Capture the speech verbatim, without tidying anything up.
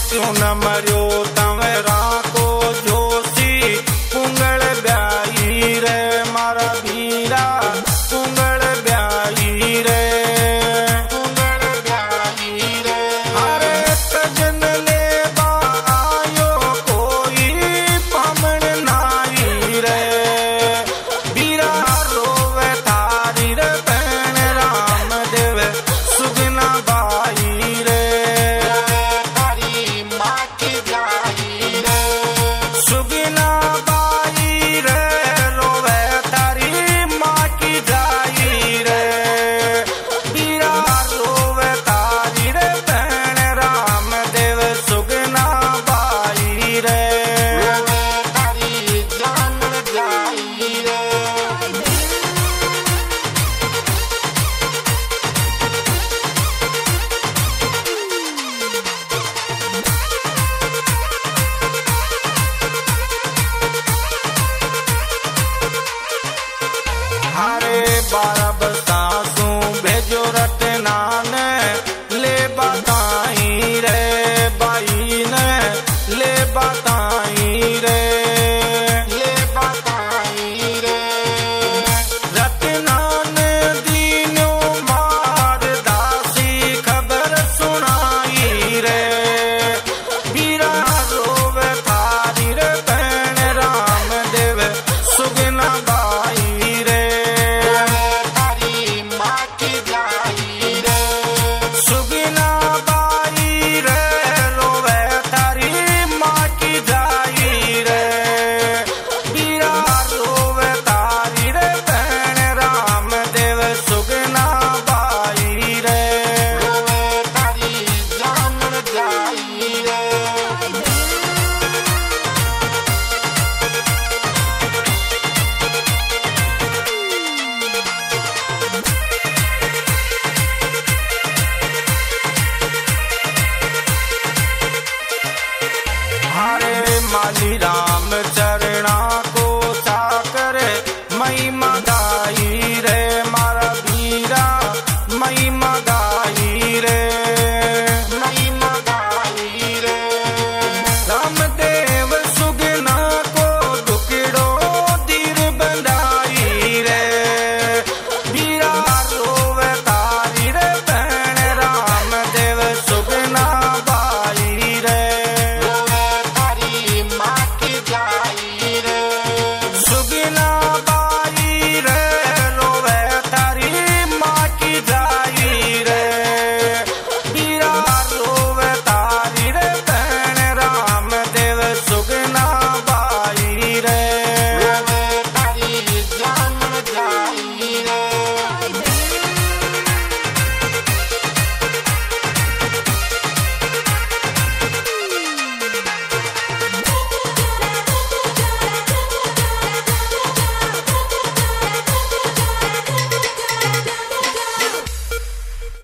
क्यों न मरियो तवेरा को जोशी पुंगल ब्याई रे मारा बीरा पुंगल ब्याई रे पुंगल ब्याई रे अरे तजन ले आयो कोई पमन नाई रे बीरा रोवे थारी रे बहन राम देव सुगना बाई रे सुगना बाई रे रोवे तारी माँ की जाई रे बीरा रोवे तारी रे बहन राम देव सुगना बाई रे तारी जान जाई रे हरे बारह बतासू भेजो रटना ने ले बताई रे बाई ने ले बताई रे ले बताई रे रटना ने दीनो मार दासी खबर सुनाई रे बीरा रोवे थारी रे बहन राम देव सुगना बाई रे सुगना बाई रे रोवे तारी माँ की जाई रे बीरा रोवे तारी रे बहन राम देव सुगना बाई रे तारी जान जाई रे हरे माली राम